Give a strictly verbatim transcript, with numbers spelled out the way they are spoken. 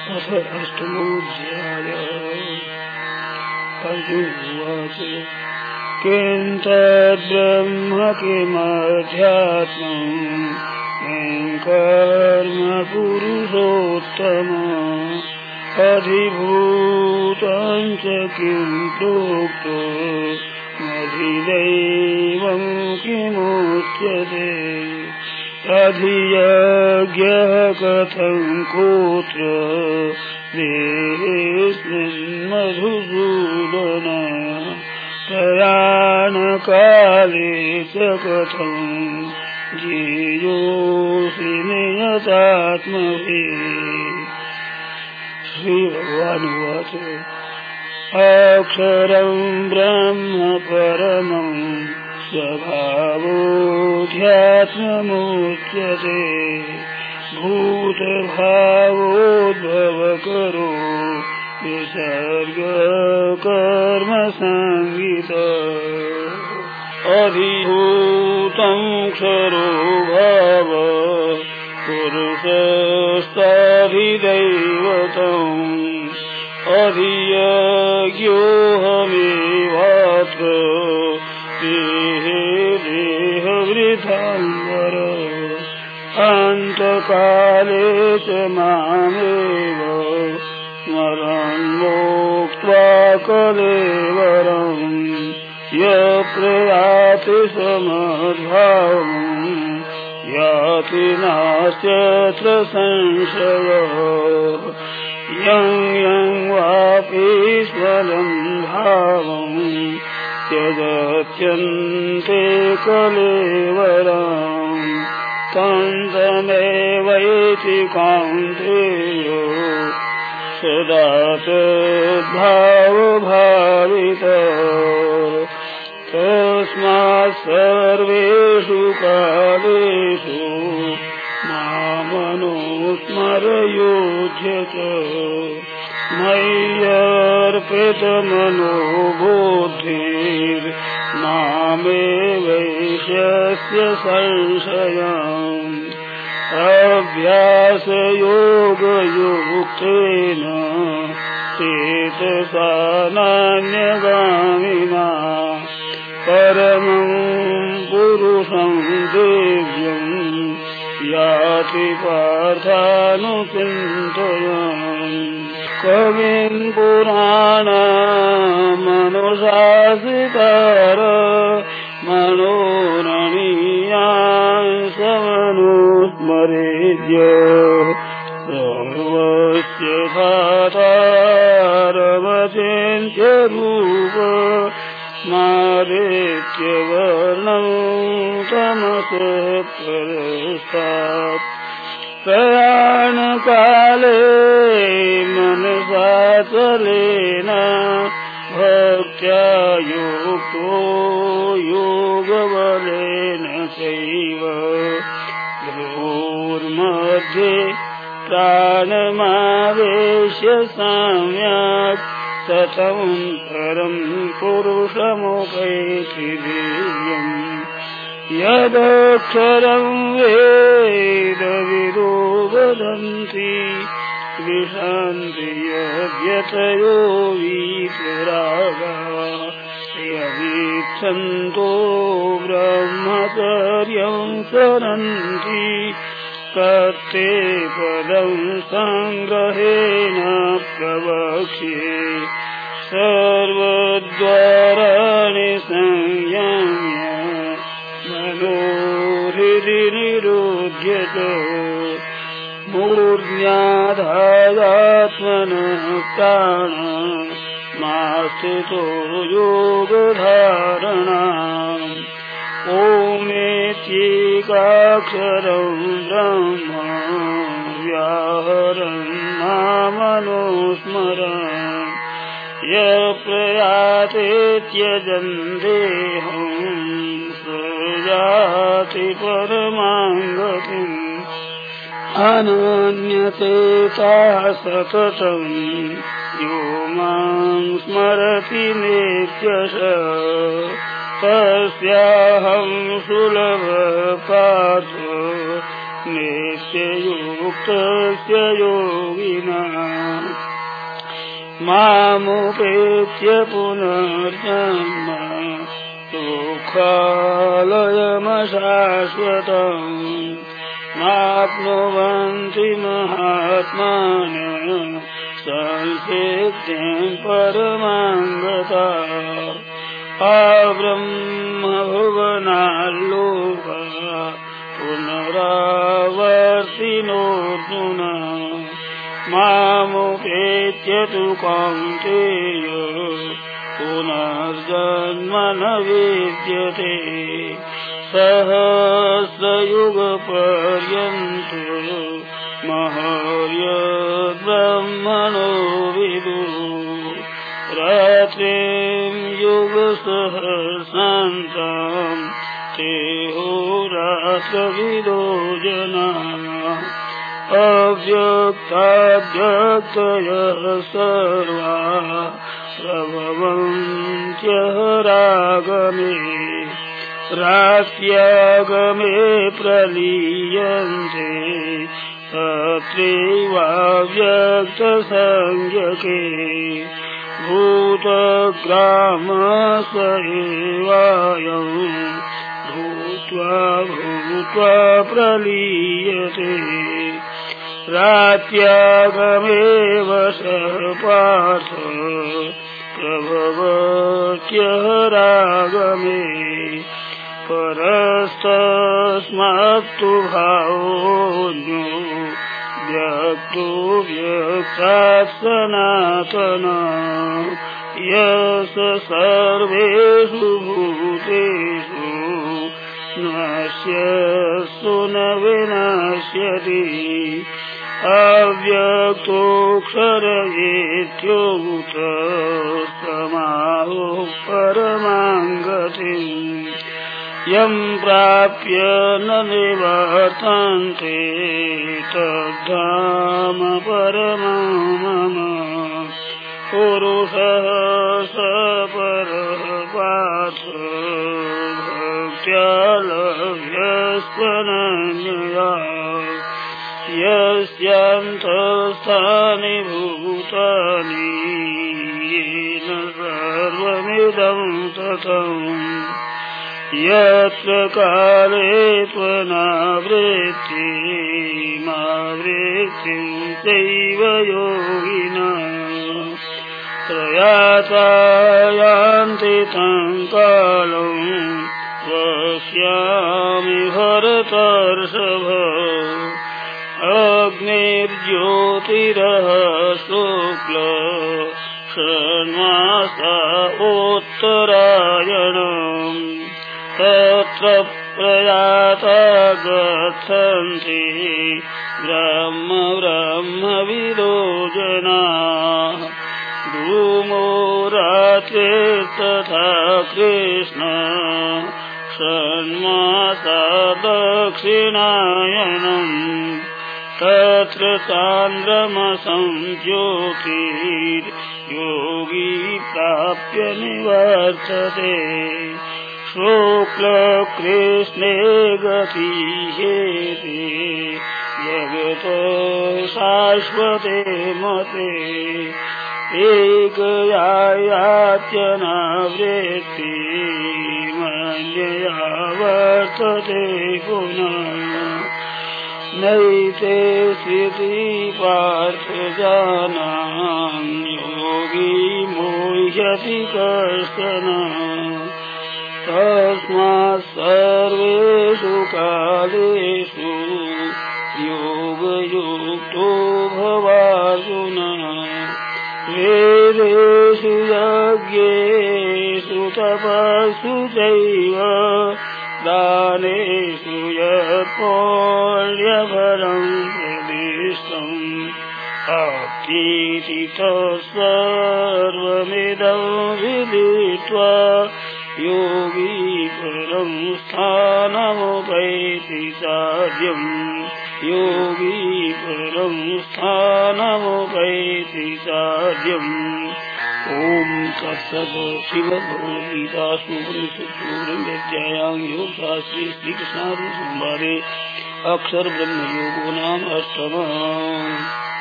अथ अष्टमोऽध्यायः। अर्जुन उवाच किं तद्ब्रह्म किमध्यात्मम् किं कर्म पुरुषोत्तम अधिभूतं च किं प्रोक्तमधिदैवं किमुच्यते अधियज्ञः कथं कोत्र देहेऽस्मिन् मधुसूदन प्रयाणकाले च कथं ज्ञेयोऽसि नियतात्मभिः। श्रीभगवानुवाच अक्षरं ब्रह्म परमं स्वभावोऽध्यात्ममुच्यते भूतभावोद्भवकरो विसर्गकर्मसंहितः अधिभूतं क्षरो भाव पुरुषस्ताधिदैवतम् अधियज्ञोऽहमेवात्र देहे देहवृथाम्बर अन्तकाले च मामेव स्मरन् मुक्त्वा कलेवरम् यः प्रयाति समद्भावम् याति नास्त्यत्र संशयः यं यं वापि स्मरन् भावम् त्यजत्यन्ते कलेवरम् तं तमेवैति कौन्तेय सदा तद्भावभावितः तस्मात् सर्वेषु कालेषु मामनुस्मर युध्यत मय्यर्पितमनो बुद्धिर्मामेवैष्यस्य संशयम् अभ्यासयोगयुक्तेन चेतसा नान्यगामिना परमं पुरुषं दिव्यम् याति पार्थानुचिन्तयन् कविं पुराणमनुशासितार मनोरणीयान् समनुस्मरेद्य सर्वस्य धातारमचिन्त्य रूप स्मरेत्यवर्णं तमसः परस्तात् प्रयाणकाले मनसाचलेन भक्त्या युक्तो योगबलेन चैव भ्रूर्मध्ये प्राणमावेश्य सम्यक् ततोऽन्तरं पुरुषमुपैति दिव्यम् यदक्षरं वेदविदो वदन्ति विशन्ति यद्यतयो वीतरागाः यदीच्छन्तो ब्रह्मचर्यं चरन्ति तत्ते पदं संग्रहेण प्रवक्ष्ये सर्वद्वाराणि संयम्य मनोहृदि निरुध्यत मूर्ध्याधायात्मनः प्राण मास्थितो योगधारणा ओमेत्येकाक्षरं ब्रह्म व्याहरन् नामनुस्मरन् यः प्रयाते त्यजन् देहं स याति परमां गतिम् अनन्यचेताः सततं यो मां स्मरति नित्यशः तस्याहं सुलभ पार्थ नित्ययुक्तस्य योगिनः मामुपेत्य पुनर्जन्म दुःखालयमशाश्वतम् नाप्नुवन्ति महात्मानः संसिद्धिं परमां गताः अब्रह्मभुवनाल्लोकाः पुनरावर्तिनोऽर्जुन मामुपेत्य तु कौन्तेय पुनर्जन्म न विद्यते सहस्रयुगपर्यन्तं महर्यद्ब्रह्मणो विदुः रात्रिं युगसहस्रान्तं तेहोरात्रविदो जनाः अव्यक्ताव्यक्तयः सर्वाः प्रभवन्त्यः रागमे रात्यागमे प्रलीयन्ते तत्रैवाव्यक्तसंज्ञके भूतग्रामस एवायं भूत्वा भूत्वा प्रलीयते रात्यागमे वसः पार्थ प्रभवत्यः रागमे परस्तस्मात्तु भावोऽन्यो व्यक्तो व्यक्तात् सनातनः यः सर्वेषु भूतेषु नश्यत्सु न विनश्यति अव्यक्तोऽक्षर एत्योक्तस्तमाहुः परमां गतिम् यं प्राप्य न निवर्तन्ते तद्धाम परमं मम पुरुषः स परः पार्थ भक्त्या लभ्यस्त्वनन्यया यस्यान्तस्थानि भूतानि येन सर्वमिदं ततम् यत्र काले त्वनावृत्तिमावृत्तिं चैव योगिनः प्रयाता यान्ति तं कालं वक्ष्यामि भरतर्षभ अग्निर्ज्योतिरः शुक्लः षण्मासा उत्तरायणम् तत्र प्रयाता गच्छन्ति ब्रह्म ब्रह्मविदो जनाः धूमो रात्रिस्तथा कृष्ण षण्मासा दक्षिणायनम् तत्र चान्द्रमसं ज्योतिर्योगी प्राप्य निवर्तते शुक्लकृष्णे गतिहेते जगतो शाश्वते मते एकयात्यनावृत्तिमन्यया वर्तते पुनः नैते स्थिति पार्थ जानान् योगी मोह्यति कश्चन तस्मात् सर्वेषु कालेषु योगयुक्तो भवार्जुन वेदेषु यज्ञेषु तपस्सु चैव दानेषु यत्पुण्यफलं प्रदिष्टम् अप्तीति तत्सर्वमिदं विदित्वा योगी परं स्थानमुपैति साध्यम् योगी परं स्थानमुपैति साध्यम् ओम तत्सत् श्रीमद्भगवद्गीतासु उपनिषत्सु ब्रह्मविद्यायां योगशास्त्रे श्रीकृष्णार्जुन संवादे अक्षर ब्रह्म योगो नाम अष्टमः।